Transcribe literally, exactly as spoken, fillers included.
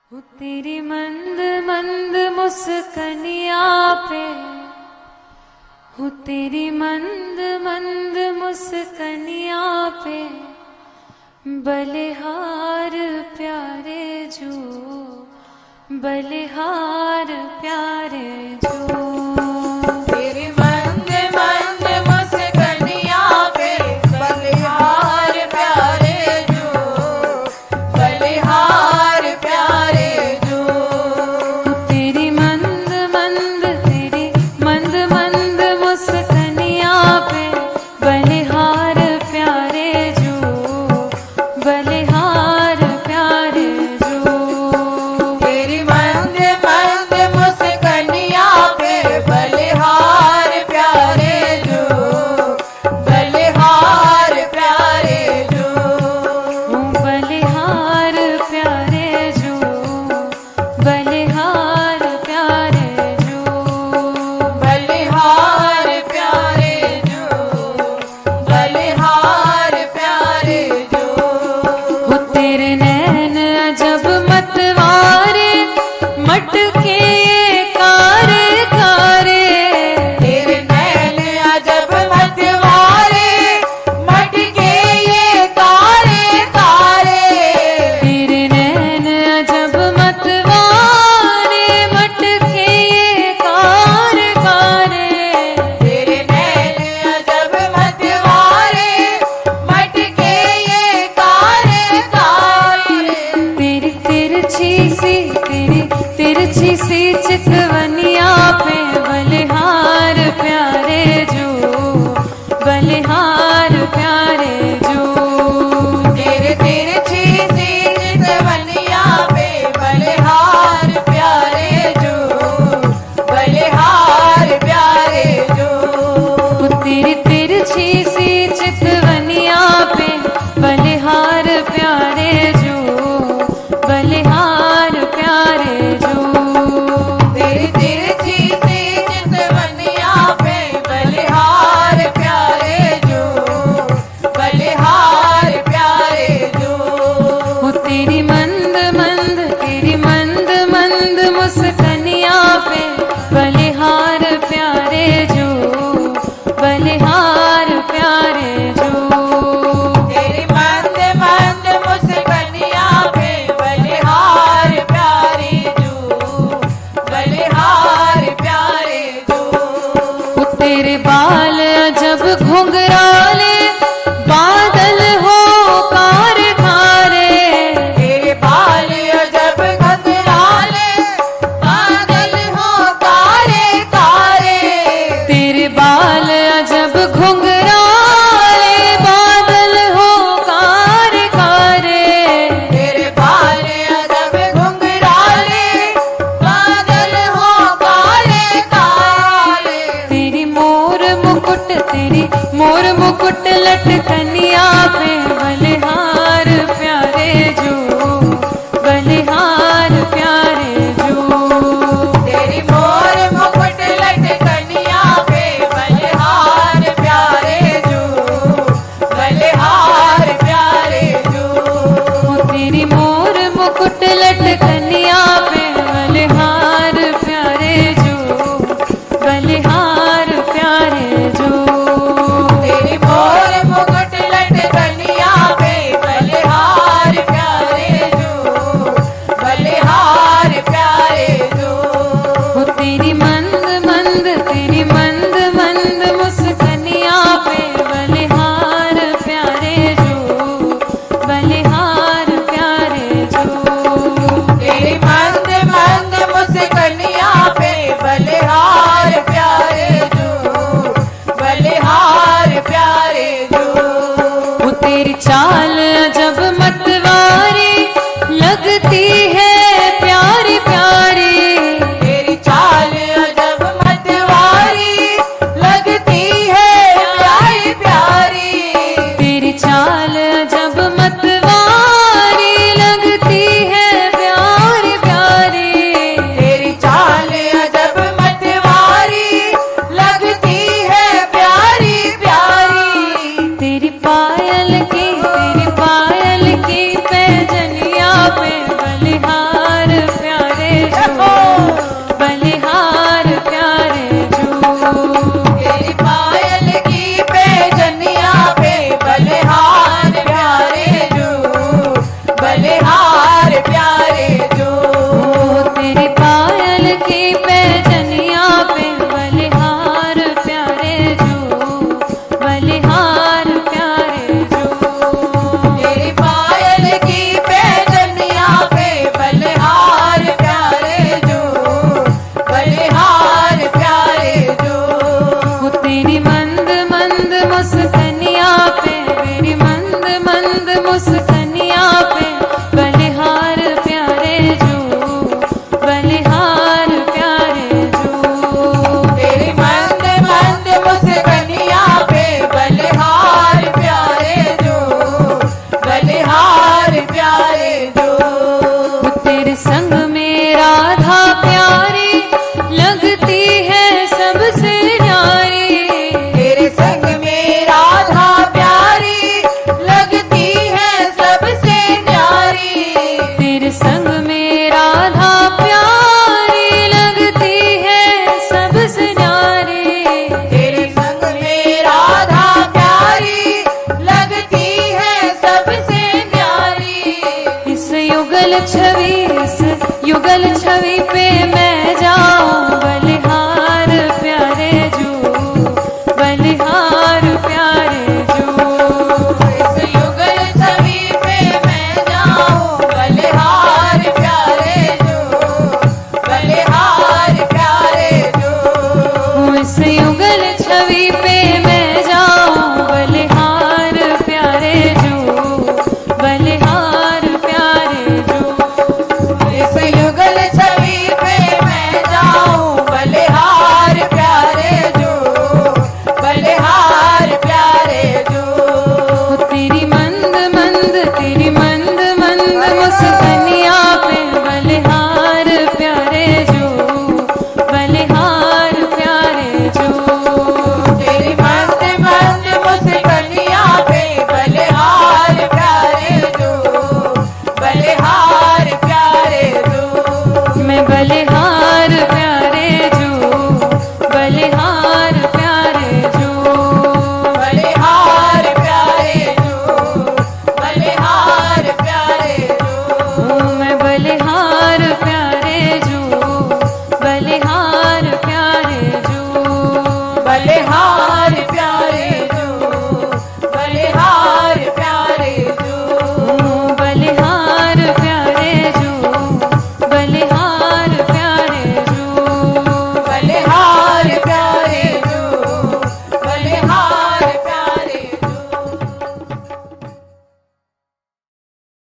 हो तेरी मंद मंद मुस्कनिया पे, हो तेरी मंद मंद मुस्कनिया पे, बलिहार प्यारे जो, बलिहार प्यारे जो। तेरी मंद मंद मुस्कनिया पे, बलिहार प्यारे जो, बलिहार प्यारे जो। तेरी मंद मंद तेरी मंद मंद मुस्कनिया पे, बलिहार प्यारे जो, बलिहार प्यारे जो। तेरी मंद मंद मुस्कनिया पे, बलिहार प्यारे जो, बलिहार प्यारे जो। बलिहार प्यारे जो, बलिहार प्यारे जो, बलिहार प्यारे जो, बलिहार प्यारे जो। हो तेरे नैन अजब मतवारे, मटके कारे कारे। तेरे नैन अजब मतवारे, मटके ये कारे कारे। तेरे नैन अजब मतवारे, मटके ये कारे कारे। तेरे नैन अजब मतवारे, मटके ये कारे कारे। तेरी तिरछी सी तेरी तिरछी सी चितवनिया पे, बलिहार प्यारे जो, बलिहार प्यारे जो। तेरे तिरछी सी चितवनिया पे, बलिहार प्यारे जो, बलिहार प्यारे जो। तेरी तिरछी सी चितवनिया पे, बलिहार प्यारे जो, बलिहार प्यारे जो। तेरी तिरछी सी संग में राधा प्यारी लगती है सबसे न्यारी। तेरे संग में राधा प्यारी लगती है सबसे न्यारी। तेरे संग में राधा प्यारी लगती है सबसे न्यारी। तेरे संग में राधा प्यारी लगती है सबसे न्यारी। इस युगल छवि इस युगल छवि पे मैं जाऊं